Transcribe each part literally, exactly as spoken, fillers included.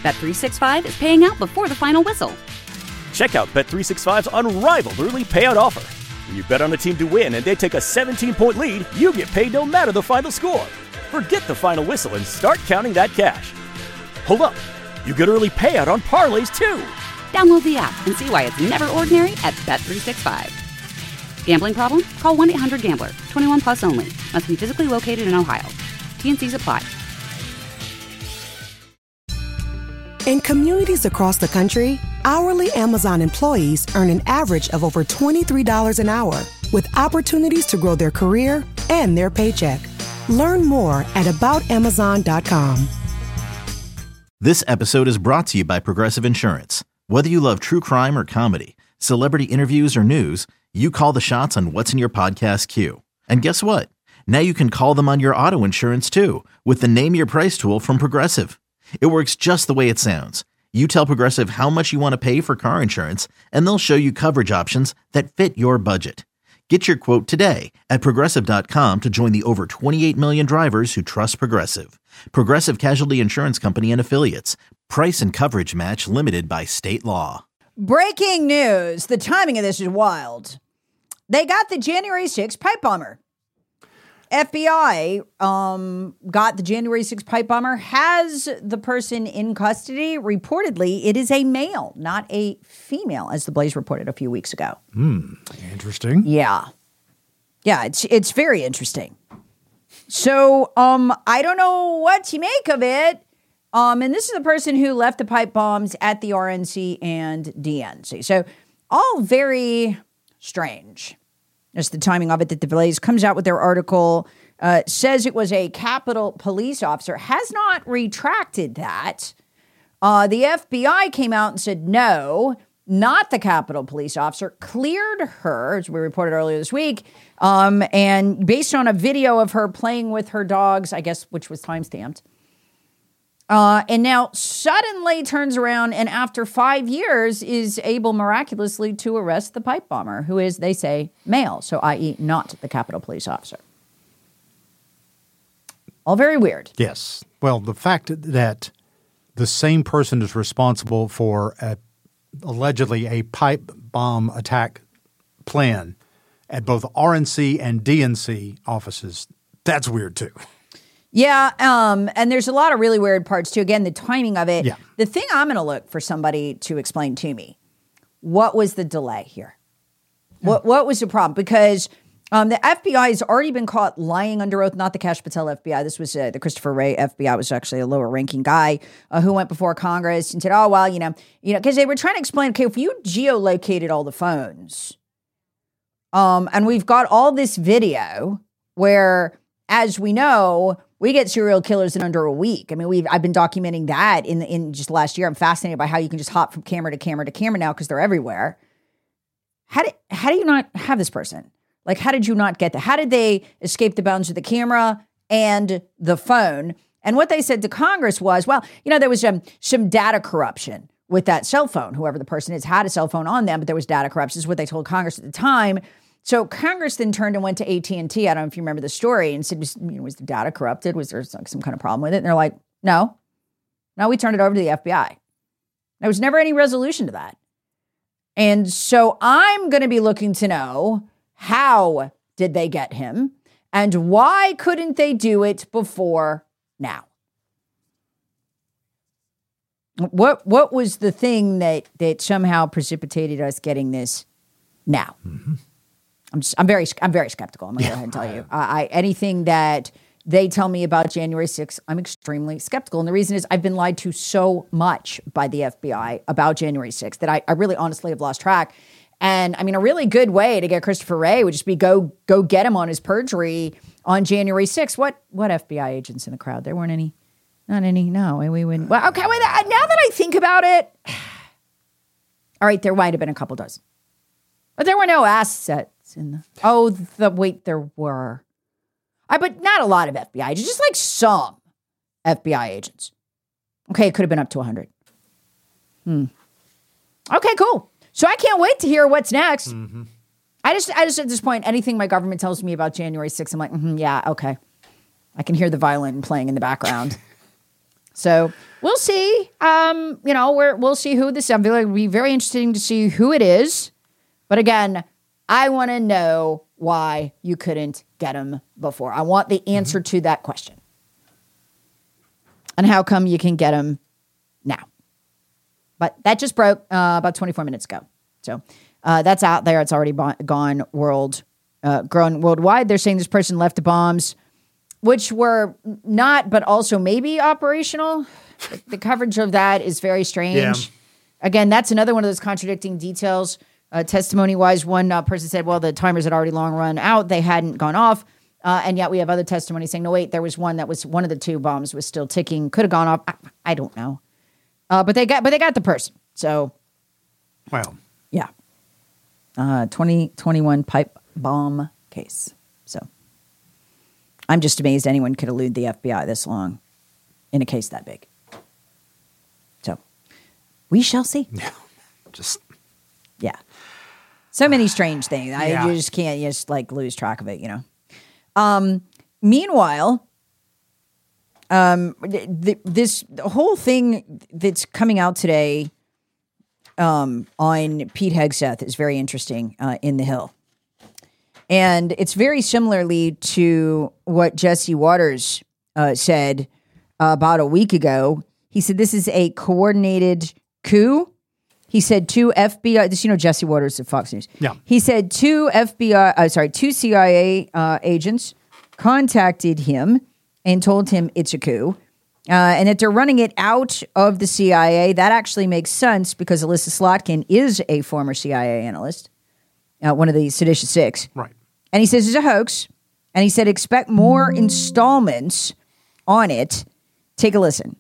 Bet three sixty-five is paying out before the final whistle. Check out Bet three sixty-five's unrivaled early payout offer. When you bet on a team to win and they take a seventeen-point lead, you get paid no matter the final score. Forget the final whistle and start counting that cash. Hold up. You get early payout on parlays, too. Download the app and see why it's never ordinary at Bet three sixty-five. Gambling problem? Call one eight hundred gambler. twenty-one plus only. Must be physically located in Ohio. T N Cs apply. In communities across the country, hourly Amazon employees earn an average of over twenty-three dollars an hour, with opportunities to grow their career and their paycheck. Learn more at about amazon dot com. This episode is brought to you by Progressive Insurance. Whether you love true crime or comedy, celebrity interviews or news, you call the shots on what's in your podcast queue. And guess what? Now you can call them on your auto insurance too, with the Name Your Price tool from Progressive. It works just the way it sounds. You tell Progressive how much you want to pay for car insurance, and they'll show you coverage options that fit your budget. Get your quote today at progressive dot com to join the over twenty-eight million drivers who trust Progressive. Progressive Casualty Insurance Company and Affiliates. Price and coverage match limited by state law. Breaking news. The timing of this is wild. They got the January sixth pipe bomber. F B I um, got the January sixth pipe bomber, has the person in custody. Reportedly, it is a male, not a female, as the Blaze reported a few weeks ago. Hmm. Interesting. Yeah. Yeah, it's it's very interesting. So um, I don't know what to make of it. Um, and this is the person who left the pipe bombs at the R N C and D N C. So all very strange. Just the timing of it that the Blaze comes out with their article, uh, says it was a Capitol police officer, has not retracted that. Uh, the F B I came out and said, no, not the Capitol police officer, cleared her, as we reported earlier this week, um, and based on a video of her playing with her dogs, I guess, which was timestamped. Uh, and now suddenly turns around and after five years is able miraculously to arrest the pipe bomber, who is, they say, male, so that is not the Capitol police officer. All very weird. Yes. Well, the fact that the same person is responsible for a, allegedly a pipe bomb attack plan at both R N C and D N C offices, that's weird too. Yeah, um, and there's a lot of really weird parts too. Again, the timing of it. Yeah. The thing I'm going to look for somebody to explain to me, what was the delay here? Yeah. What what was the problem? Because um, the F B I has already been caught lying under oath, not the Kash Patel F B I. This was uh, the Christopher Wray F B I, was actually a lower ranking guy uh, who went before Congress and said, oh, well, you know, you know, because they were trying to explain, okay, if you geolocated all the phones, um, and we've got all this video where, as we know, we get serial killers in under a week. I mean, we've I've been documenting that in in just last year. I'm fascinated by how you can just hop from camera to camera to camera now because they're everywhere. How did how do you not have this person? Like, how did you not get that? How did they escape the bounds of the camera and the phone? And what they said to Congress was, well, you know, there was um, some data corruption with that cell phone. Whoever the person is had a cell phone on them, but there was data corruption. This is what they told Congress at the time. So Congress then turned and went to A T and T. I don't know if you remember the story, and said, was, you know, was the data corrupted? Was there some, some kind of problem with it? And they're like, no. No, we turned it over to the F B I. There was never any resolution to that. And so I'm going to be looking to know, how did they get him? And why couldn't they do it before now? What what was the thing that that somehow precipitated us getting this now? Mm-hmm. I'm just, I'm very I'm very skeptical. I'm gonna go ahead and tell you. I, I anything that they tell me about January sixth, I'm extremely skeptical. And the reason is I've been lied to so much by the F B I about January sixth that I, I really honestly have lost track. And I mean, a really good way to get Christopher Wray would just be go go get him on his perjury on January sixth. What what F B I agents in the crowd? There weren't any. Not any. No, we wouldn't. Well, okay, wait, now that I think about it, all right, there might have been a couple dozen. But there were no assets in the... Oh, the wait, there were. I, but not a lot of F B I agents, just like some F B I agents. Okay, it could have been up to one hundred. Hmm. Okay, cool. So I can't wait to hear what's next. Mm-hmm. I just, I just at this point, anything my government tells me about January sixth, I'm like, mm-hmm, yeah, okay. I can hear the violin playing in the background. So we'll see. Um, you know, we're, we'll see who this is. I feel like it'll be very interesting to see who it is. But again, I want to know why you couldn't get him before. I want the answer mm-hmm. to that question. And how come you can get him now? But that just broke uh, about twenty-four minutes ago. So uh, that's out there. It's already bo- gone world, uh, grown worldwide. They're saying this person left the bombs, which were not, but also maybe operational. The, the coverage of that is very strange. Yeah. Again, that's another one of those contradicting details. Uh, testimony-wise, one uh, person said, well, the timers had already long run out. They hadn't gone off. Uh, and yet we have other testimony saying, no, wait, there was one that was, one of the two bombs was still ticking. Could have gone off. I, I don't know. Uh, but they got, but they got the person. So, well, yeah. Uh, twenty twenty-one pipe bomb case. So I'm just amazed anyone could elude the F B I this long in a case that big. So we shall see. Yeah. Just. Yeah. So many strange things. I yeah. you just can't you just like lose track of it, you know. Um, meanwhile, um, th- this the whole thing that's coming out today um, on Pete Hegseth is very interesting uh, in The Hill. And it's very similarly to what Jesse Waters uh, said uh, about a week ago. He said this is a coordinated coup. He said two F B I, this, you know, Jesse Waters of Fox News. Yeah. He said two F B I, uh, sorry, two C I A uh, agents contacted him and told him it's a coup. Uh, and that they're running it out of the C I A. That actually makes sense because Alyssa Slotkin is a former C I A analyst, uh, one of the Seditious Six. Right. And he says it's a hoax. And he said expect more installments on it. Take a listen.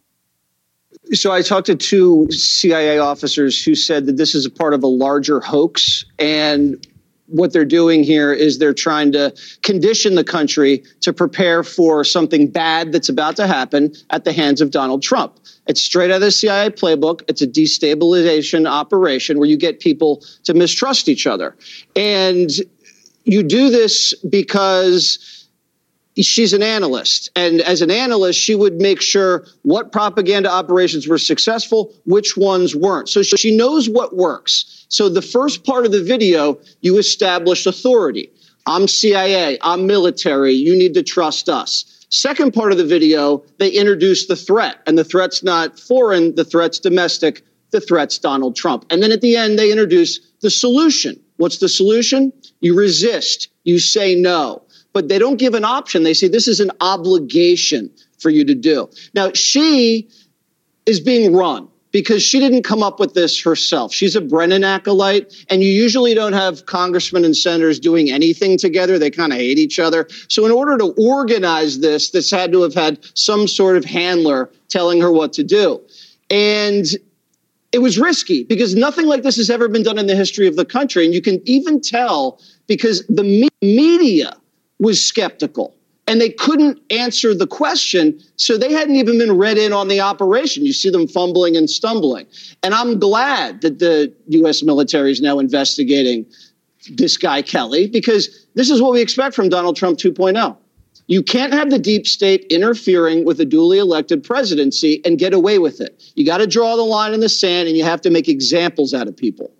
So I talked to two C I A officers who said that this is a part of a larger hoax. And what they're doing here is they're trying to condition the country to prepare for something bad that's about to happen at the hands of Donald Trump. It's straight out of the C I A playbook. It's a destabilization operation where you get people to mistrust each other. And you do this because she's an analyst. And as an analyst, she would make sure what propaganda operations were successful, which ones weren't. So she knows what works. So the first part of the video, you establish authority. I'm C I A, I'm military, you need to trust us. Second part of the video, they introduce the threat. And the threat's not foreign, the threat's domestic, the threat's Donald Trump. And then at the end, they introduce the solution. What's the solution? You resist, you say no. But they don't give an option. They say this is an obligation for you to do. Now, she is being run because she didn't come up with this herself. She's a Brennan acolyte, and you usually don't have congressmen and senators doing anything together. They kind of hate each other. So in order to organize this, this had to have had some sort of handler telling her what to do. And it was risky because nothing like this has ever been done in the history of the country. And you can even tell because the me- media was skeptical and they couldn't answer the question. So they hadn't even been read in on the operation. You see them fumbling and stumbling. And I'm glad that the U S military is now investigating this guy, Kelly, because this is what we expect from Donald Trump two point oh. You can't have the deep state interfering with a duly elected presidency and get away with it. You got to draw the line in the sand and you have to make examples out of people.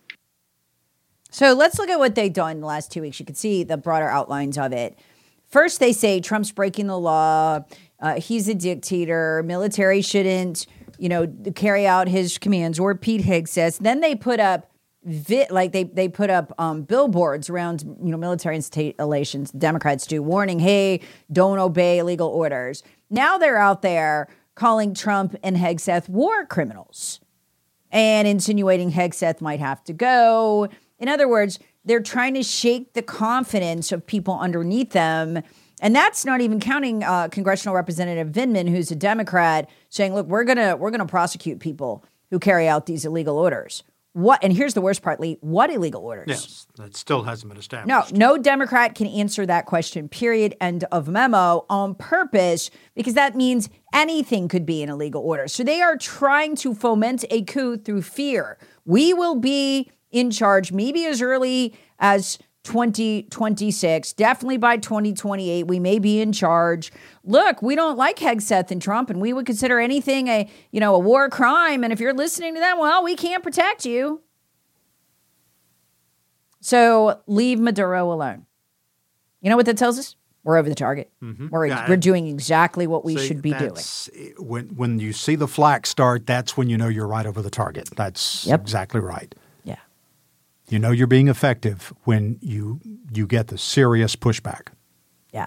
So let's look at what they've done in the last two weeks. You can see the broader outlines of it. First, they say Trump's breaking the law. Uh, he's a dictator. Military shouldn't, you know, carry out his commands, or Pete Hegseth. Then they put up, vi- like they they put up um, billboards around, you know, military installations. Democrats do, warning, hey, don't obey illegal orders. Now they're out there calling Trump and Hegseth war criminals and insinuating Hegseth might have to go. In other words, they're trying to shake the confidence of people underneath them. And that's not even counting uh, Congressional Representative Vindman, who's a Democrat, saying, look, we're going to we're going to prosecute people who carry out these illegal orders. What? And here's the worst part, Lee. What illegal orders? Yes, that still hasn't been established. No, no Democrat can answer that question, period, end of memo, on purpose, because that means anything could be an illegal order. So they are trying to foment a coup through fear. We will be in charge maybe as early as twenty twenty-six. Definitely by twenty twenty-eight, we may be in charge. Look, we don't like Hegseth and Trump, and we would consider anything a, you know, a war crime. And if you're listening to them, well, we can't protect you. So leave Maduro alone. You know what that tells us? We're over the target. Mm-hmm. We're, yeah, we're doing exactly what we see, should be doing. When, when you see the flak start, that's when you know you're right over the target. That's yep. exactly right. Yeah. You know you're being effective when you you get the serious pushback. Yeah.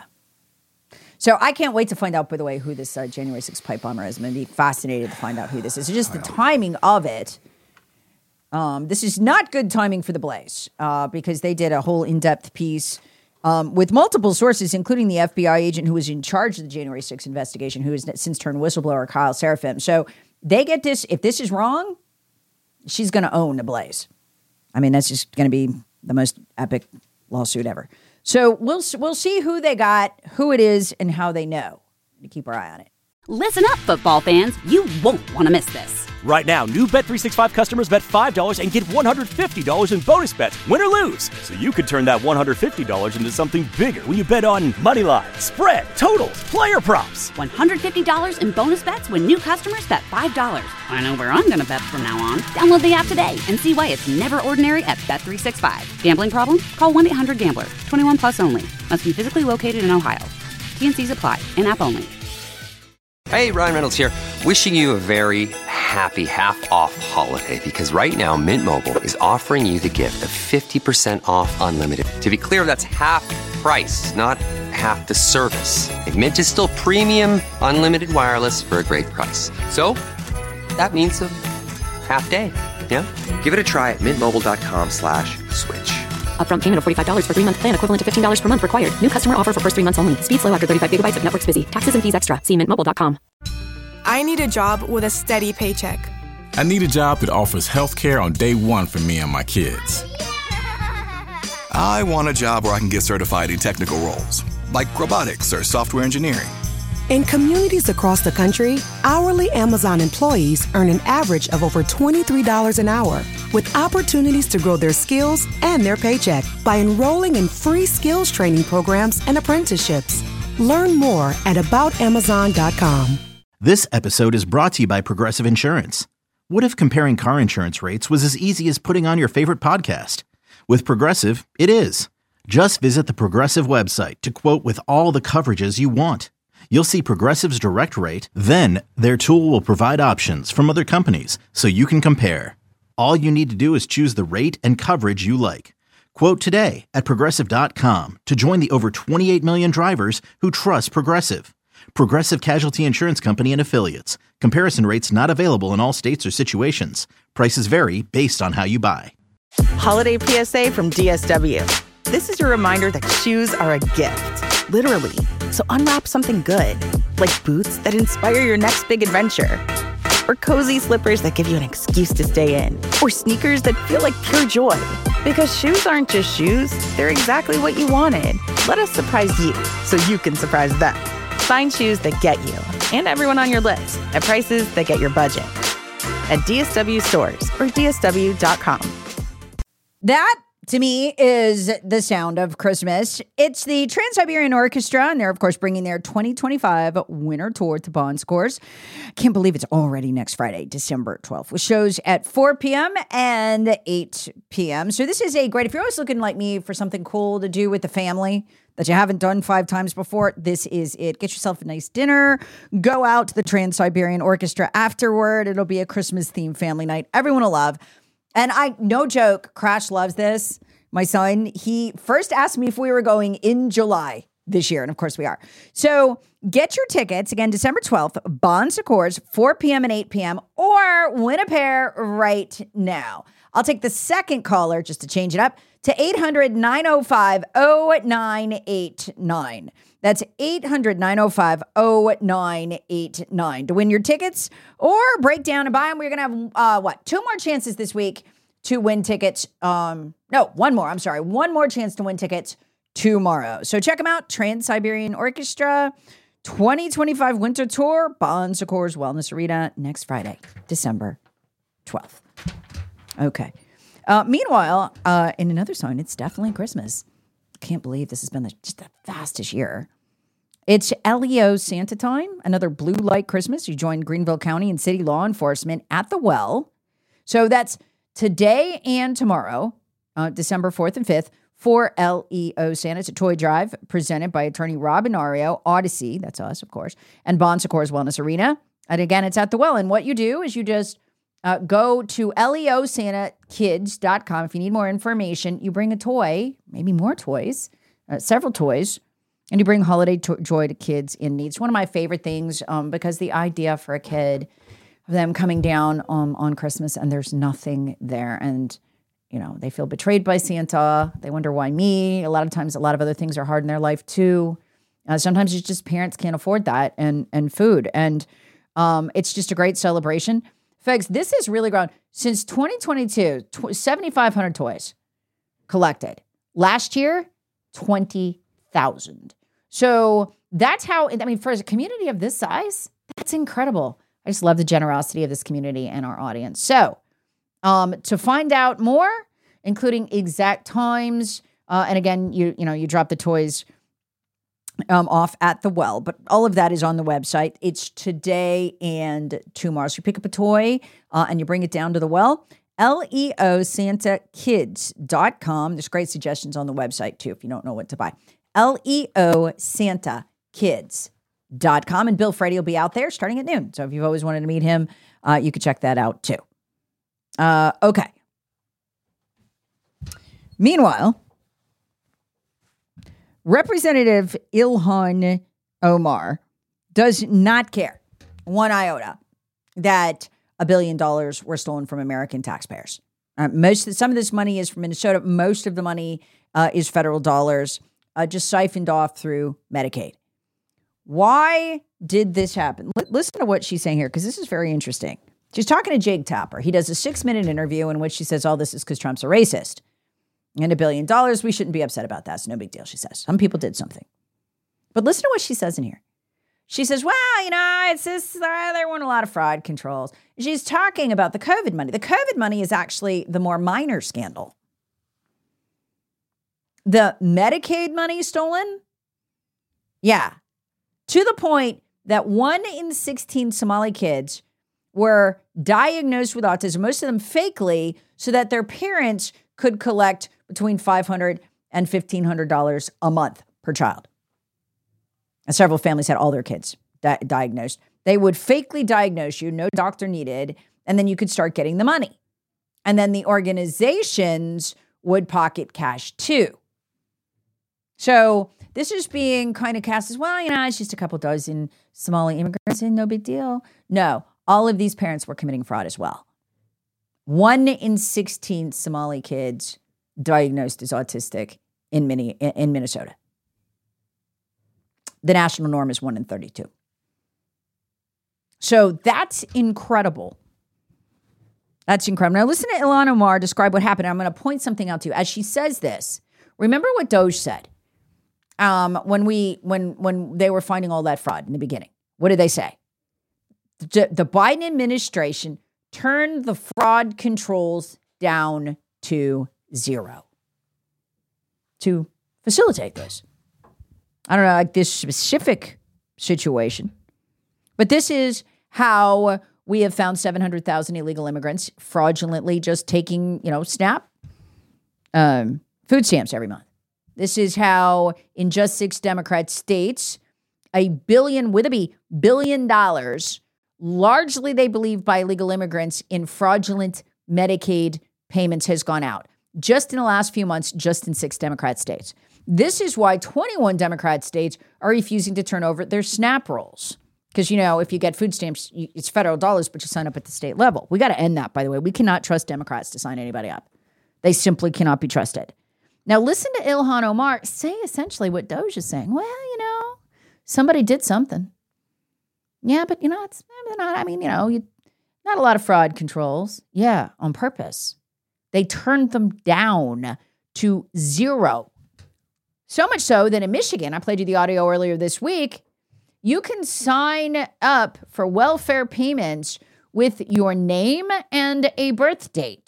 So I can't wait to find out, by the way, who this uh, January sixth pipe bomber is. I'm going to be fascinated to find out who this is. It's just the timing of it. Um, this is not good timing for the Blaze uh, because they did a whole in-depth piece Um, with multiple sources, including the F B I agent who was in charge of the January sixth investigation, who has since turned whistleblower, Kyle Serafim. So they get this. If this is wrong, she's going to own the Blaze. I mean, that's just going to be the most epic lawsuit ever. So we'll we'll see who they got, who it is, and how they know. To keep our eye on it. Listen up, football fans. You won't want to miss this. Right now, new Bet three sixty-five customers bet five dollars and get one hundred fifty dollars in bonus bets, win or lose. So you could turn that one hundred fifty dollars into something bigger when you bet on money line, spread, totals, player props. one hundred fifty dollars in bonus bets when new customers bet five dollars. I know where I'm going to bet from now on. Download the app today and see why it's never ordinary at Bet three sixty-five. Gambling problem? Call one eight hundred gambler. twenty-one plus only. Must be physically located in Ohio. T N Cs apply. In-app only. Hey, Ryan Reynolds here. Wishing you a very happy half-off holiday because right now Mint Mobile is offering you the gift of fifty percent off unlimited. To be clear, that's half price, not half the service. And Mint is still premium unlimited wireless for a great price. So that means a half day, yeah? Give it a try at mintmobile.com slash switch. Upfront payment of forty-five dollars for three-month plan equivalent to fifteen dollars per month required. New customer offer for first three months only. Speed slow after thirty-five gigabytes if network's busy. Taxes and fees extra. See mint mobile dot com. I need a job with a steady paycheck. I need a job that offers health care on day one for me and my kids. I want a job where I can get certified in technical roles, like robotics or software engineering. In communities across the country, hourly Amazon employees earn an average of over twenty-three dollars an hour, with opportunities to grow their skills and their paycheck by enrolling in free skills training programs and apprenticeships. Learn more at about amazon dot com. This episode is brought to you by Progressive Insurance. What if comparing car insurance rates was as easy as putting on your favorite podcast? With Progressive, it is. Just visit the Progressive website to quote with all the coverages you want. You'll see Progressive's direct rate, then their tool will provide options from other companies so you can compare. All you need to do is choose the rate and coverage you like. Quote today at progressive dot com to join the over twenty-eight million drivers who trust Progressive. Progressive Casualty Insurance Company and Affiliates. Comparison rates not available in all states or situations. Prices vary based on how you buy. Holiday P S A from D S W. This is your reminder that shoes are a gift, literally. So unwrap something good, like boots that inspire your next big adventure, or cozy slippers that give you an excuse to stay in, or sneakers that feel like pure joy. Because shoes aren't just shoes, they're exactly what you wanted. Let us surprise you so you can surprise them. Find shoes that get you and everyone on your list at prices that get your budget at D S W stores or D S W dot com. That, to me, is the sound of Christmas. It's the Trans-Siberian Orchestra, and they're, of course, bringing their twenty twenty-five winter tour to Bon Secours. Can't believe it's already next Friday, December twelfth, with shows at four p.m. and eight p.m. So this is a great, if you're always looking like me for something cool to do with the family that you haven't done five times before, this is it. Get yourself a nice dinner. Go out to the Trans-Siberian Orchestra afterward. It'll be a Christmas-themed family night everyone will love. And I, no joke, Crash loves this. My son, he first asked me if we were going in July this year. And of course we are. So get your tickets, again, December twelfth, Bon Secours, four p.m. and eight p.m. or win a pair right now. I'll take the second caller just to change it up to eight hundred, nine oh five, oh nine eight nine. That's eight hundred, nine oh five, oh nine eight nine to win your tickets or break down and buy them. We're going to have, uh, what, two more chances this week to win tickets. Um, no, one more. I'm sorry. One more chance to win tickets tomorrow. So check them out. Trans-Siberian Orchestra, twenty twenty-five Winter Tour, Bon Secours Wellness Arena, next Friday, December twelfth. Okay. Uh, meanwhile, uh, in another sign, it's definitely Christmas. Can't believe this has been the, just the fastest year. It's L E O Santa time, another blue light Christmas. You join Greenville County and city law enforcement at the well. So that's today and tomorrow, uh, December fourth and fifth, for L E O Santa. It's a toy drive presented by attorney Rob Inario, Odyssey, that's us, of course, and Bon Secours Wellness Arena. And again, it's at the well. And what you do is you just uh, go to L E O Santa Kids dot com. If you need more information, you bring a toy, maybe more toys, uh, several toys, and you bring holiday to- joy to kids in need. It's one of my favorite things um, because the idea for a kid of them coming down um, on Christmas and there's nothing there. And, you know, they feel betrayed by Santa. They wonder why me. A lot of times, a lot of other things are hard in their life too. Uh, sometimes it's just parents can't afford that and and food. And um, it's just a great celebration. Folks, this has really grown. Since twenty twenty-two, seven thousand five hundred toys collected. Last year, twenty thousand. So that's how, I mean, for a community of this size, that's incredible. I just love the generosity of this community and our audience. So um, to find out more, including exact times, uh, and again, you you know, you drop the toys um, off at the well, but all of that is on the website. It's today and tomorrow. So you pick up a toy uh, and you bring it down to the well. L E O Santa Kids dot com. There's great suggestions on the website too if you don't know what to buy. L E O Santa Kids dot com. And Bill Frady will be out there starting at noon. So if you've always wanted to meet him, uh, you could check that out too. Uh, okay. Meanwhile, Representative Ilhan Omar does not care one iota that a billion dollars were stolen from American taxpayers. Uh, most, some of this money is from Minnesota. Most of the money uh, is federal dollars, uh, just siphoned off through Medicaid. Why did this happen? L- listen to what she's saying here, because this is very interesting. She's talking to Jake Tapper. He does a six-minute interview in which she says, all this is because Trump's a racist. And a billion dollars, we shouldn't be upset about that. It's no big deal, she says. Some people did something. But listen to what she says in here. She says, well, you know, it's this, uh, there weren't a lot of fraud controls. She's talking about the COVID money. The COVID money is actually the more minor scandal. The Medicaid money stolen? Yeah. To the point that one in sixteen Somali kids were diagnosed with autism, most of them fakely, so that their parents could collect between five hundred dollars and fifteen hundred dollars a month per child. And several families had all their kids di- diagnosed. They would fakely diagnose you, no doctor needed, and then you could start getting the money. And then the organizations would pocket cash too. So this is being kind of cast as, well, you know, it's just a couple dozen Somali immigrants and no big deal. No, all of these parents were committing fraud as well. One in sixteen Somali kids diagnosed as autistic in, mini, in Minnesota. The national norm is one in thirty-two. So that's incredible. That's incredible. Now listen to Ilhan Omar describe what happened. I'm going to point something out to you. As she says this, remember what Doge said um, when we when when they were finding all that fraud in the beginning. What did they say? The, the Biden administration turned the fraud controls down to zero to facilitate this. I don't know, like this specific situation, but this is how we have found seven hundred thousand illegal immigrants fraudulently just taking, you know, SNAP um, food stamps every month. This is how in just six Democrat states, a billion, with a B, billion dollars, largely they believe by illegal immigrants in fraudulent Medicaid payments has gone out. Just in the last few months, just in six Democrat states. This is why twenty-one Democrat states are refusing to turn over their SNAP rolls. Because, you know, if you get food stamps, it's federal dollars, but you sign up at the state level. We got to end that, by the way. We cannot trust Democrats to sign anybody up. They simply cannot be trusted. Now, listen to Ilhan Omar say essentially what Doge is saying. Well, you know, somebody did something. Yeah, but, you know, it's not, I mean, you know, you, not a lot of fraud controls. Yeah, on purpose. They turned them down to zero. So much so that in Michigan, I played you the audio earlier this week, you can sign up for welfare payments with your name and a birth date.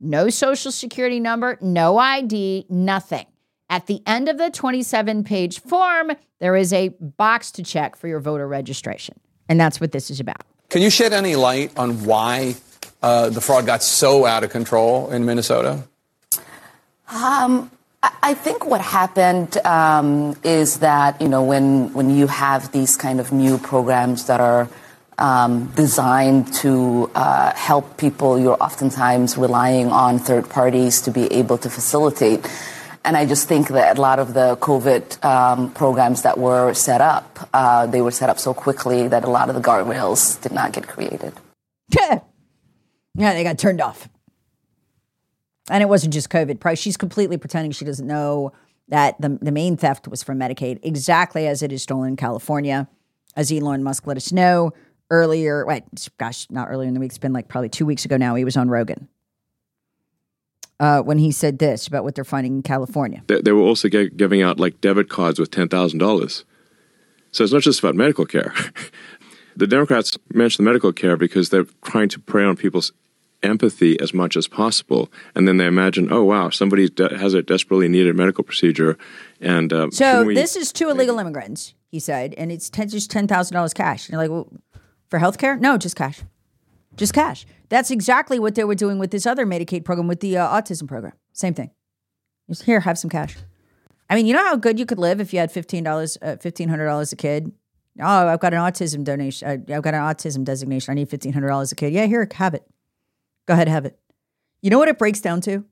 No social security number, no I D, nothing. At the end of the twenty-seven page form, there is a box to check for your voter registration. And that's what this is about. Can you shed any light on why uh, the fraud got so out of control in Minnesota? Um, I think what happened um, is that, you know, when when you have these kind of new programs that are um, designed to uh, help people, you're oftentimes relying on third parties to be able to facilitate. And I just think that a lot of the COVID um, programs that were set up, uh, they were set up so quickly that a lot of the guardrails did not get created. Yeah, they got turned off. And it wasn't just COVID. Price, she's completely pretending she doesn't know that the, the main theft was from Medicaid, exactly as it is stolen in California, as Elon Musk let us know earlier. Wait, gosh, not earlier in the week. It's been like probably two weeks ago now. He was on Rogan uh, when he said this about what they're finding in California. They, they were also g- giving out like debit cards with ten thousand dollars. So it's not just about medical care. The Democrats mention the medical care because they're trying to prey on people's empathy as much as possible, and then they imagine, oh wow, somebody de- has a desperately needed medical procedure, and uh, so we- this is two illegal immigrants, he said, and it's ten, just ten thousand dollars cash. And you're like, well, for healthcare? No, just cash, just cash. That's exactly what they were doing with this other Medicaid program, with the uh, autism program. Same thing. Just here, have some cash. I mean, you know how good you could live if you had fifteen dollars, uh, fifteen hundred dollars a kid. Oh, I've got an autism donation. I, I've got an autism designation. I need fifteen hundred dollars a kid. Yeah, here, have it. Go ahead, have it. You know what it breaks down to?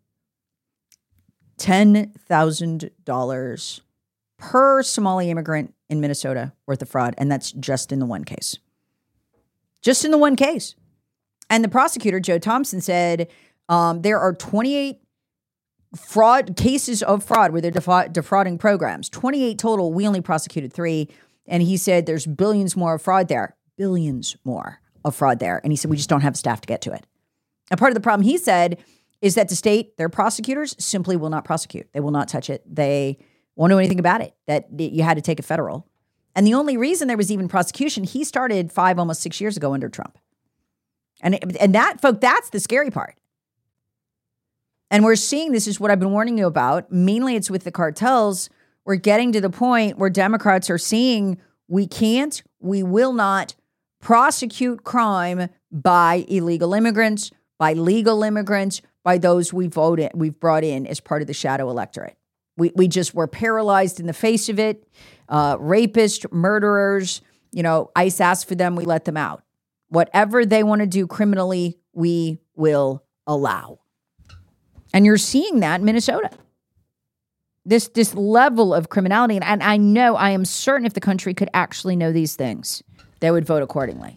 ten thousand dollars per Somali immigrant in Minnesota worth of fraud. And that's just in the one case. Just in the one case. And the prosecutor, Joe Thompson, said um, there are twenty-eight fraud cases of fraud where they're defa- defrauding programs. twenty-eight total. We only prosecuted three. And he said there's billions more of fraud there. Billions more of fraud there. And he said we just don't have staff to get to it. And part of the problem, he said, is that the state, their prosecutors, simply will not prosecute. They will not touch it. They won't do anything about it, that you had to take it federal. And the only reason there was even prosecution, he started five, almost six years ago under Trump. And, and that, folk, that's the scary part. And we're seeing, this is what I've been warning you about, mainly it's with the cartels. We're getting to the point where Democrats are seeing we can't, we will not prosecute crime by illegal immigrants, by legal immigrants, by those we voted, we've brought in as part of the shadow electorate. We we just were paralyzed in the face of it. Uh, rapists, murderers, you know, ICE asked for them, we let them out. Whatever they want to do criminally, we will allow. And you're seeing that in Minnesota. This this level of criminality. And, and I know, I am certain if the country could actually know these things, they would vote accordingly.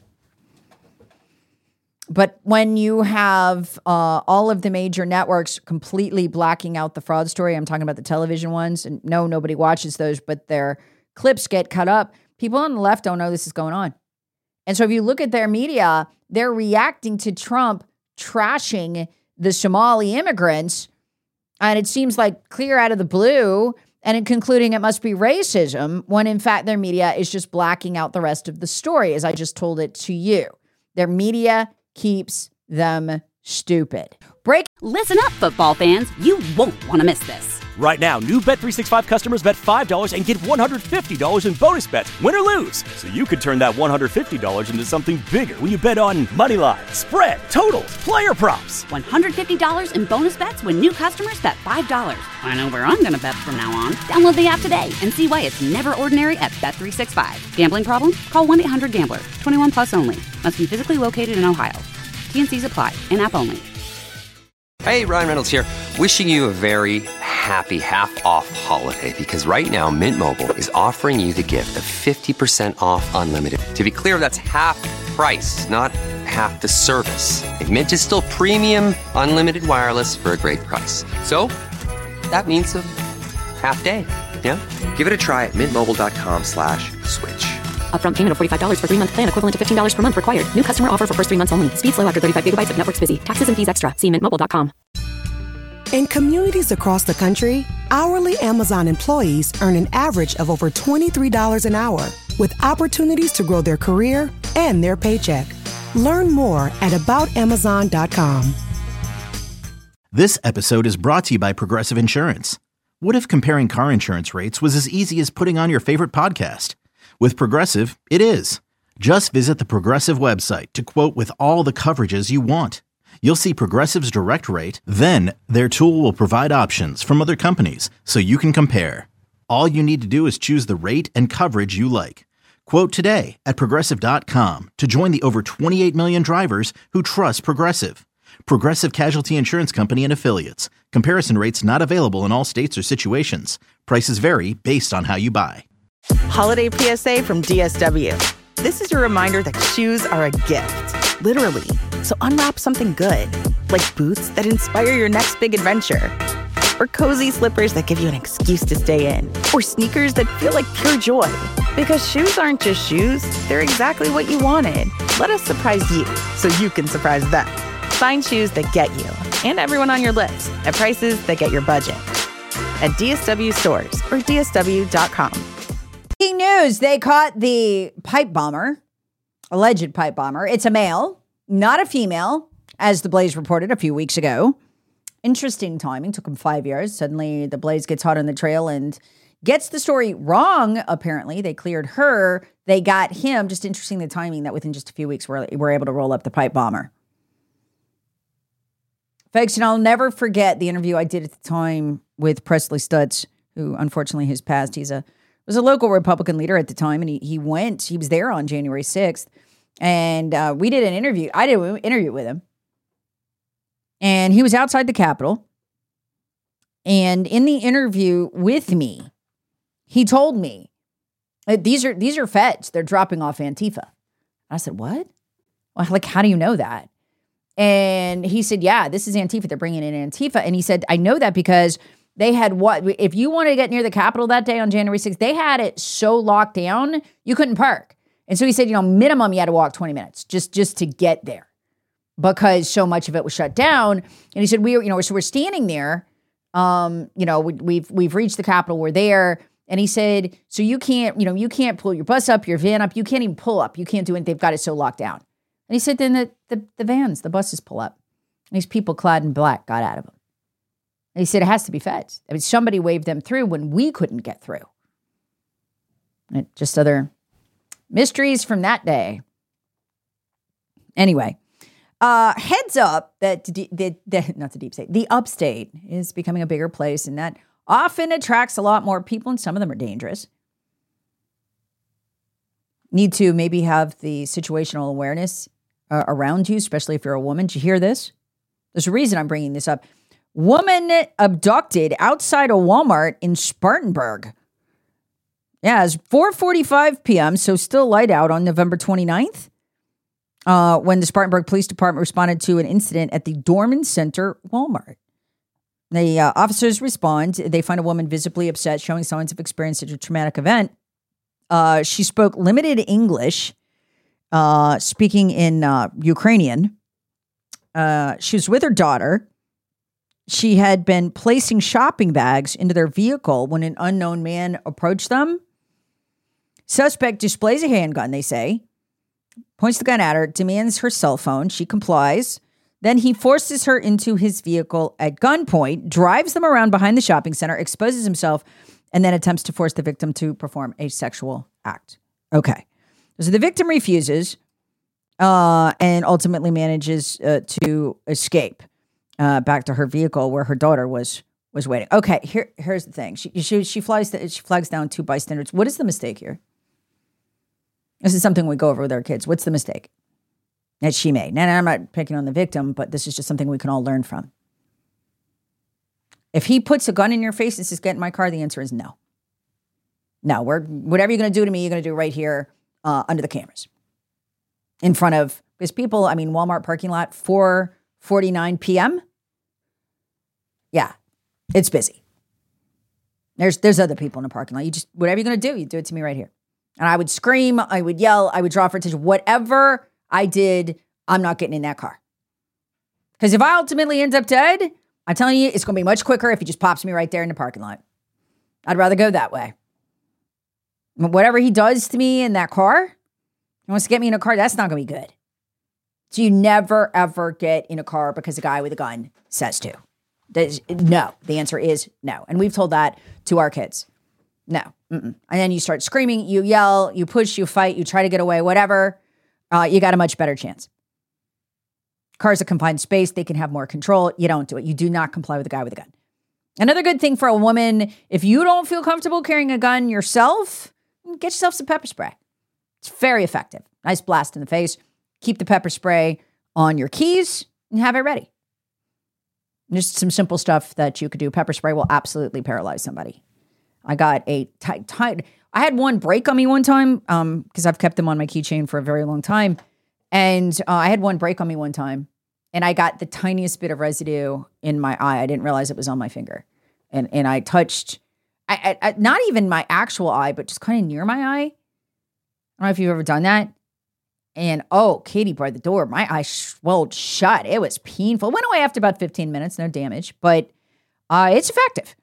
But when you have uh, all of the major networks completely blacking out the fraud story, I'm talking about the television ones, and no, nobody watches those, but their clips get cut up. People on the left don't know this is going on. And so if you look at their media, they're reacting to Trump trashing the Somali immigrants, and it seems like clear out of the blue, and in concluding it must be racism, when in fact their media is just blacking out the rest of the story, as I just told it to you. Their media keeps them stupid. Break. Listen up, football fans. You won't want to miss this. Right now, new Bet three sixty-five customers bet five dollars and get one hundred fifty dollars in bonus bets, win or lose. So you could turn that one hundred fifty dollars into something bigger when you bet on money line, spread, totals, player props. one hundred fifty dollars in bonus bets when new customers bet five dollars. I know where I'm going to bet from now on. Download the app today and see why it's never ordinary at Bet three sixty-five. Gambling problem? Call one eight hundred gambler. twenty-one plus only. Must be physically located in Ohio. T N Cs apply. In-app only. Hey, Ryan Reynolds here. Wishing you a very happy half-off holiday, because right now Mint Mobile is offering you the gift of fifty percent off unlimited. To be clear, that's half price, not half the service. And Mint is still premium unlimited wireless for a great price. So that means a half day, yeah? Give it a try at mintmobile.com slash switch. Upfront payment of forty-five dollars for three-month plan equivalent to fifteen dollars per month required. New customer offer for first three months only. Speed slow after thirty-five gigabytes if network's busy. Taxes and fees extra. See mint mobile dot com. In communities across the country, hourly Amazon employees earn an average of over twenty-three dollars an hour, with opportunities to grow their career and their paycheck. Learn more at about amazon dot com. This episode is brought to you by Progressive Insurance. What if comparing car insurance rates was as easy as putting on your favorite podcast? With Progressive, it is. Just visit the Progressive website to quote with all the coverages you want. You'll see Progressive's direct rate, then their tool will provide options from other companies so you can compare. All you need to do is choose the rate and coverage you like. Quote today at Progressive dot com to join the over twenty-eight million drivers who trust Progressive. Progressive Casualty Insurance Company and Affiliates. Comparison rates not available in all states or situations. Prices vary based on how you buy. Holiday P S A from D S W. This is your reminder that shoes are a gift, literally. So unwrap something good, like boots that inspire your next big adventure, or cozy slippers that give you an excuse to stay in, or sneakers that feel like pure joy. Because shoes aren't just shoes, they're exactly what you wanted. Let us surprise you so you can surprise them. Find shoes that get you and everyone on your list at prices that get your budget at D S W stores or D S W dot com. Breaking news, they caught the pipe bomber, alleged pipe bomber. It's a male, not a female, as the Blaze reported a few weeks ago. Interesting timing. Took him five years. Suddenly the Blaze gets hot on the trail and gets the story wrong, apparently. They cleared her. They got him. Just interesting the timing that within just a few weeks we're, we're able to roll up the pipe bomber. Folks, and I'll never forget the interview I did at the time with Presley Stutz, who unfortunately has passed. He's a was a local Republican leader at the time, and he he went. He was there on January sixth, and uh, we did an interview. I did an interview with him, and he was outside the Capitol. And in the interview with me, he told me, "These are these are feds. They're dropping off Antifa." I said, "What? Well, like, how do you know that?" And he said, yeah, this is Antifa. They're bringing in Antifa. And he said, I know that because they had what? If you wanted to get near the Capitol that day on January sixth, they had it so locked down, you couldn't park. And so he said, you know, minimum you had to walk twenty minutes just, just to get there because so much of it was shut down. And he said, we were, you know, so we're standing there. Um, you know, we, we've, we've reached the Capitol. We're there. And he said, so you can't, you know, you can't pull your bus up, your van up. You can't even pull up. You can't do it. They've got it so locked down. And he said, then the, the, the vans, the buses pull up. And these people clad in black got out of them. And he said, it has to be feds. I mean, somebody waved them through when we couldn't get through. And just other mysteries from that day. Anyway, uh, heads up that the, the, the, not the deep state, the upstate is becoming a bigger place, and that often attracts a lot more people, and some of them are dangerous. Need to maybe have the situational awareness uh, around you, especially if you're a woman. Did you hear this? There's a reason I'm bringing this up. Woman abducted outside a Walmart in Spartanburg. Yeah, it's four forty-five p.m., so still light out on November twenty-ninth, uh, when the Spartanburg Police Department responded to an incident at the Dorman Center Walmart. The uh, officers respond. They find a woman visibly upset, showing signs of experiencing a traumatic event. Uh, she spoke limited English, uh, speaking in uh, Ukrainian. Uh, she was with her daughter. She had been placing shopping bags into their vehicle when an unknown man approached them. Suspect displays a handgun, they say, points the gun at her, demands her cell phone. She complies. Then he forces her into his vehicle at gunpoint, drives them around behind the shopping center, exposes himself, and then attempts to force the victim to perform a sexual act. Okay. So the victim refuses uh, and ultimately manages uh, to escape uh, back to her vehicle where her daughter was was waiting. Okay, here here's the thing. She she she flies she flags down two bystanders. What is the mistake here? This is something we go over with our kids. What's the mistake that she made? Now, I'm not picking on the victim, but this is just something we can all learn from. If he puts a gun in your face and says, get in my car, the answer is no. No, we're, whatever you're going to do to me, you're going to do right here uh, under the cameras. In front of, because people, I mean, Walmart parking lot, four forty-nine p.m. Yeah, it's busy. There's there's other people in the parking lot. You just, whatever you're going to do, you do it to me right here. And I would scream, I would yell, I would draw for attention. Whatever I did, I'm not getting in that car. Because if I ultimately end up dead, I'm telling you, it's going to be much quicker if he just pops me right there in the parking lot. I'd rather go that way. But whatever he does to me in that car, he wants to get me in a car, that's not going to be good. So you never, ever get in a car because a guy with a gun says to. No, the answer is no. And we've told that to our kids. No. Mm-mm. And then you start screaming, you yell, you push, you fight, you try to get away, whatever. Uh, you got a much better chance. Cars are confined space. They can have more control. You don't do it. You do not comply with a guy with a gun. Another good thing for a woman, if you don't feel comfortable carrying a gun yourself, get yourself some pepper spray. It's very effective. Nice blast in the face. Keep the pepper spray on your keys and have it ready. Just some simple stuff that you could do. Pepper spray will absolutely paralyze somebody. I got a tight, tight. I had one break on me one time um, because I've kept them on my keychain for a very long time. And uh, I had one break on me one time. And I got the tiniest bit of residue in my eye. I didn't realize it was on my finger. And and I touched, I, I, not even my actual eye, but just kind of near my eye. I don't know if you've ever done that. And, oh, Katie barred the door. My eye swelled shut. It was painful. It went away after about fifteen minutes. No damage. But uh, it's effective.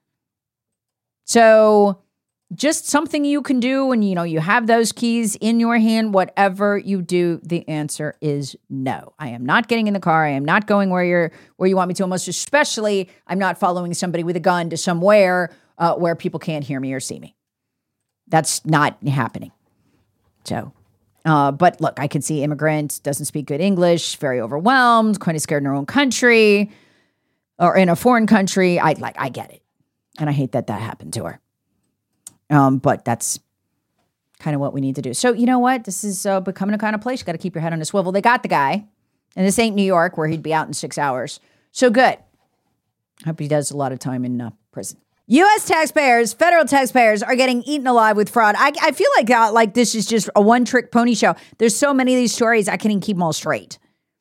So just something you can do when, you know, you have those keys in your hand. Whatever you do, the answer is no. I am not getting in the car. I am not going where you're where you want me to. Most especially, I'm not following somebody with a gun to somewhere uh, where people can't hear me or see me. That's not happening. So... Uh, but look, I can see immigrant, doesn't speak good English, very overwhelmed, kind of scared in her own country or in a foreign country. I like, I get it. And I hate that that happened to her. Um, but that's kind of what we need to do. So you know what? This is uh, becoming a kind of place. You got to keep your head on a swivel. They got the guy, and this ain't New York where he'd be out in six hours. So good. Hope he does a lot of time in uh, prison. U S taxpayers, federal taxpayers are getting eaten alive with fraud. I, I feel like uh, like this is just a one-trick pony show. There's so many of these stories, I can't even keep them all straight.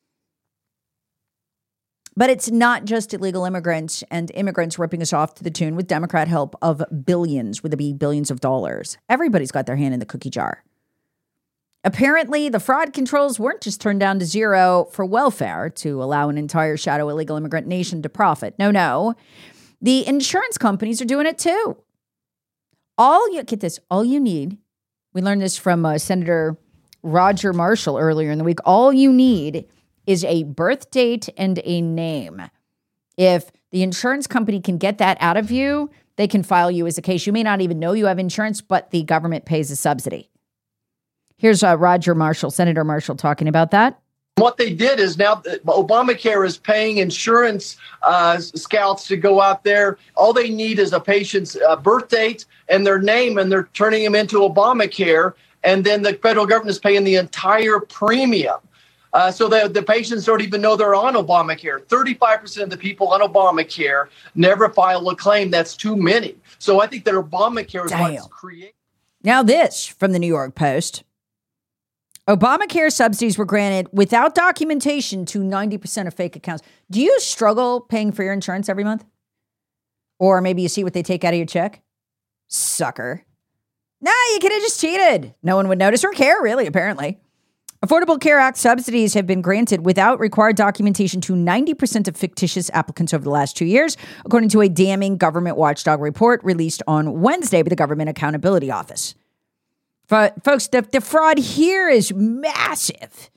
But it's not just illegal immigrants and immigrants ripping us off to the tune with Democrat help of billions, with a B, billions of dollars. Everybody's got their hand in the cookie jar. Apparently, the fraud controls weren't just turned down to zero for welfare to allow an entire shadow illegal immigrant nation to profit. No, no. The insurance companies are doing it too. All you get this, all you need, we learned this from uh, Senator Roger Marshall earlier in the week. All you need is a birth date and a name. If the insurance company can get that out of you, they can file you as a case. You may not even know you have insurance, but the government pays a subsidy. Here's uh, Roger Marshall, Senator Marshall, talking about that. What they did is now Obamacare is paying insurance uh, scouts to go out there. All they need is a patient's uh, birth date and their name, and they're turning them into Obamacare. And then the federal government is paying the entire premium. Uh, so the, the patients don't even know they're on Obamacare. thirty-five percent of the people on Obamacare never file a claim. That's too many. So I think that Obamacare is Damn. what's creating. Now this from the New York Post. Obamacare subsidies were granted without documentation to ninety percent of fake accounts. Do you struggle paying for your insurance every month? Or maybe you see what they take out of your check? Sucker. Nah, you could have just cheated. No one would notice or care, really, apparently. Affordable Care Act subsidies have been granted without required documentation to ninety percent of fictitious applicants over the last two years, according to a damning government watchdog report released on Wednesday by the Government Accountability Office. But folks, the, the fraud here is massive.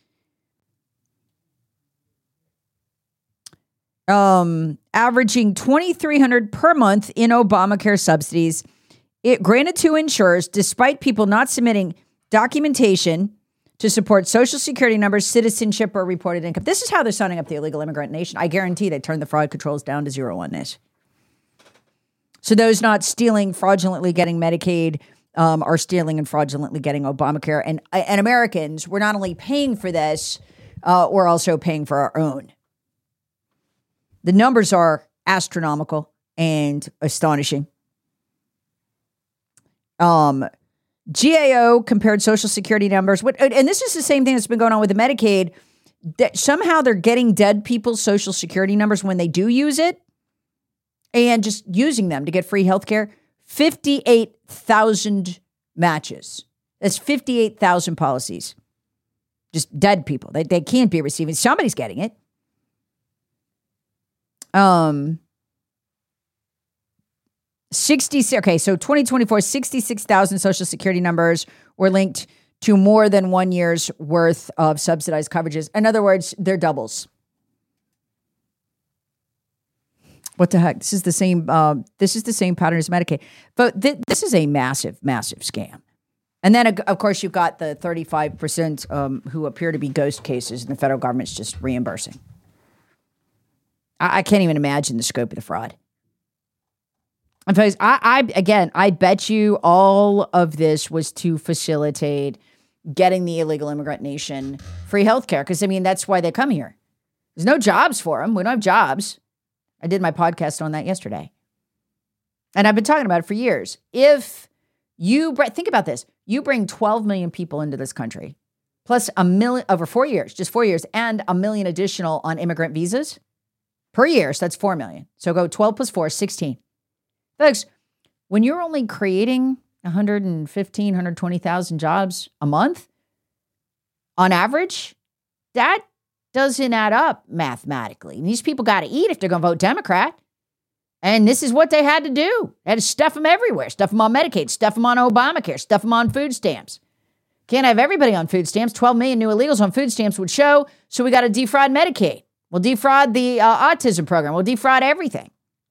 Um, averaging twenty-three hundred dollars per month in Obamacare subsidies, it granted to insurers despite people not submitting documentation to support Social Security numbers, citizenship, or reported income. This is how they're signing up the illegal immigrant nation. I guarantee they turned the fraud controls down to zero on this. So those not stealing, fraudulently getting Medicaid, Um, are stealing and fraudulently getting Obamacare. And and Americans, we're not only paying for this, uh, we're also paying for our own. The numbers are astronomical and astonishing. Um, G A O compared Social Security numbers. And this is the same thing that's been going on with the Medicaid. That somehow they're getting dead people's Social Security numbers when they do use it and just using them to get free health care. fifty-eight thousand matches. That's fifty-eight thousand policies. Just dead people. They they can't be receiving. Somebody's getting it. Um, sixty. Okay, so twenty twenty-four, sixty-six thousand Social Security numbers were linked to more than one year's worth of subsidized coverages. In other words, they're doubles. What the heck? This is the same. Uh, this is the same pattern as Medicaid. But th- this is a massive, massive scam. And then, of course, you've got the thirty-five percent um, who appear to be ghost cases, and the federal government's just reimbursing. I, I can't even imagine the scope of the fraud. In fact, I, I again, I bet you all of this was to facilitate getting the illegal immigrant nation free health care. Because, I mean, that's why they come here. There's no jobs for them. We don't have jobs. I did my podcast on that yesterday. And I've been talking about it for years. If you, think about this, you bring twelve million people into this country, plus a million, over four years, just four years, and a million additional on immigrant visas per year. So that's four million. So go twelve plus four, sixteen. Folks, when you're only creating one hundred fifteen, one hundred twenty thousand jobs a month, on average, that doesn't add up mathematically. And these people got to eat if they're going to vote Democrat. And this is what they had to do. They had to stuff them everywhere. Stuff them on Medicaid, stuff them on Obamacare, stuff them on food stamps. Can't have everybody on food stamps. twelve million new illegals on food stamps would show. So we got to defraud Medicaid. We'll defraud the uh, autism program. We'll defraud everything.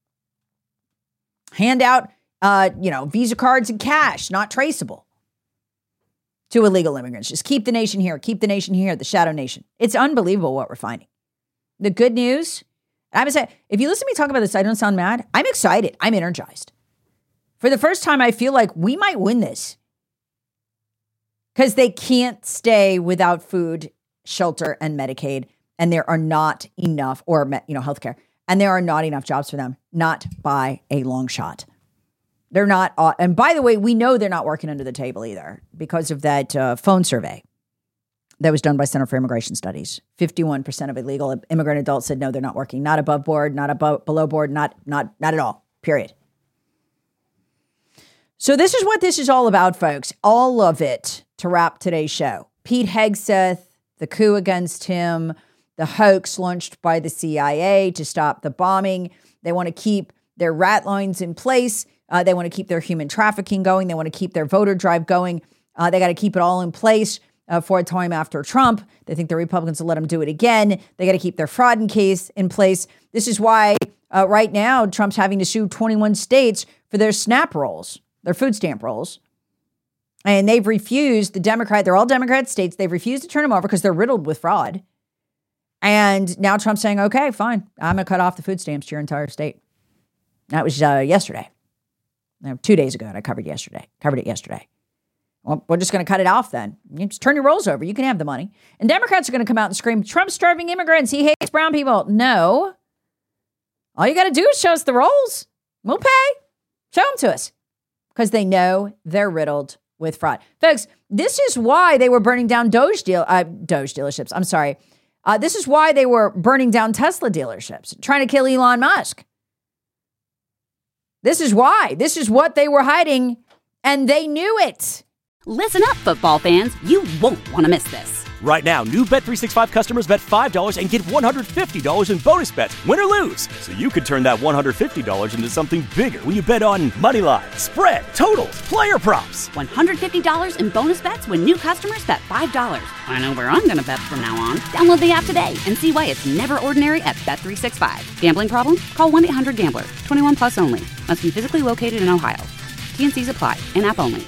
Hand out, uh, you know, Visa cards and cash, not traceable, to illegal immigrants. Just keep the nation here. Keep the nation here, the shadow nation. It's unbelievable what we're finding. The good news, I would say, if you listen to me talk about this, I don't sound mad. I'm excited. I'm energized. For the first time, I feel like we might win this. Because they can't stay without food, shelter, and Medicaid. And there are not enough, or, you know, healthcare. And there are not enough jobs for them. Not by a long shot. They're not, uh, and by the way, we know they're not working under the table either because of that uh, phone survey that was done by Center for Immigration Studies. fifty-one percent of illegal immigrant adults said no, they're not working. Not above board, not above, below board, not, not, not at all, period. So this is what this is all about, folks. All of it to wrap today's show. Pete Hegseth, the coup against him, the hoax launched by the C I A to stop the bombing. They want to keep their rat lines in place. Uh, they want to keep their human trafficking going. They want to keep their voter drive going. Uh, they got to keep it all in place uh, for a time after Trump. They think the Republicans will let them do it again. They got to keep their fraud in case in place. This is why uh, right now Trump's having to sue twenty-one states for their SNAP rolls, their food stamp rolls. And they've refused, the Democrat, they're all Democrat states, they've refused to turn them over because they're riddled with fraud. And now Trump's saying, okay, fine, I'm going to cut off the food stamps to your entire state. That was uh, yesterday. No, two days ago, and I covered yesterday. Covered it yesterday. Well, we're just going to cut it off then. You just turn your rolls over. You can have the money. And Democrats are going to come out and scream, Trump's starving immigrants. He hates brown people. No. All you got to do is show us the rolls. We'll pay. Show them to us. Because they know they're riddled with fraud. Folks, this is why they were burning down Doge, deal, uh, Doge dealerships. I'm sorry. Uh, this is why they were burning down Tesla dealerships, trying to kill Elon Musk. This is why. This is what they were hiding, and they knew it. Listen up, football fans. You won't want to miss this. Right now, new Bet three sixty-five customers bet five dollars and get one hundred fifty dollars in bonus bets, win or lose. So you could turn that one hundred fifty dollars into something bigger when you bet on money line, spread, totals, player props. one hundred fifty dollars in bonus bets when new customers bet five dollars. I know where I'm going to bet from now on. Download the app today and see why it's never ordinary at Bet three sixty-five. Gambling problem? Call one eight hundred gambler. twenty-one plus only. Must be physically located in Ohio. T N Cs apply. In-app only.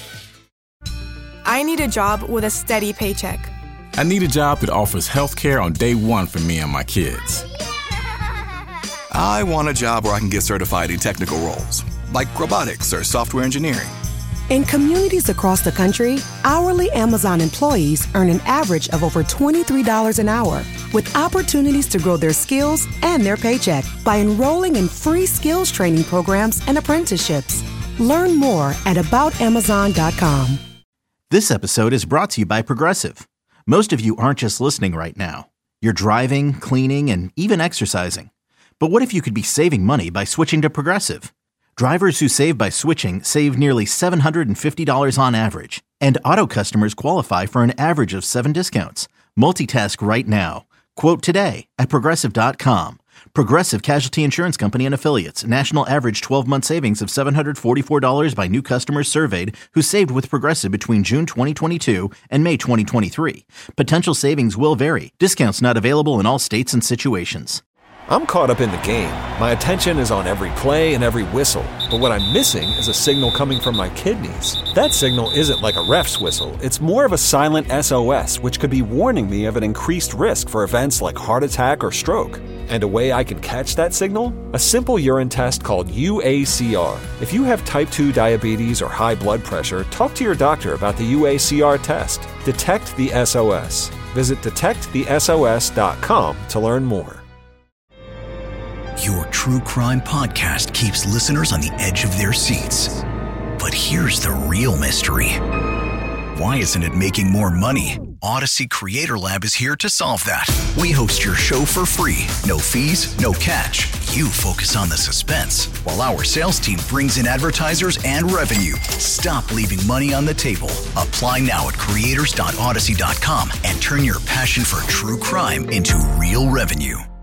I need a job with a steady paycheck. I need a job that offers health care on day one for me and my kids. I want a job where I can get certified in technical roles, like robotics or software engineering. In communities across the country, hourly Amazon employees earn an average of over twenty-three dollars an hour, with opportunities to grow their skills and their paycheck by enrolling in free skills training programs and apprenticeships. Learn more at about amazon dot com. This episode is brought to you by Progressive. Most of you aren't just listening right now. You're driving, cleaning, and even exercising. But what if you could be saving money by switching to Progressive? Drivers who save by switching save nearly seven hundred fifty dollars on average. And auto customers qualify for an average of seven discounts. Multitask right now. Quote today at progressive dot com. Progressive Casualty Insurance Company and Affiliates. National average twelve-month savings of seven hundred forty-four dollars by new customers surveyed who saved with Progressive between June twenty twenty-two and May twenty twenty-three. Potential savings will vary. Discounts not available in all states and situations. I'm caught up in the game. My attention is on every play and every whistle. But what I'm missing is a signal coming from my kidneys. That signal isn't like a ref's whistle. It's more of a silent S O S, which could be warning me of an increased risk for events like heart attack or stroke. And a way I can catch that signal? A simple urine test called U A C R. If you have type two diabetes or high blood pressure, talk to your doctor about the U A C R test. Detect the S O S. Visit detect the S O S dot com to learn more. Your true crime podcast keeps listeners on the edge of their seats. But here's the real mystery. Why isn't it making more money? Odyssey Creator Lab is here to solve that. We host your show for free. No fees, no catch. You focus on the suspense, while our sales team brings in advertisers and revenue. Stop leaving money on the table. Apply now at creators dot odyssey dot com and turn your passion for true crime into real revenue.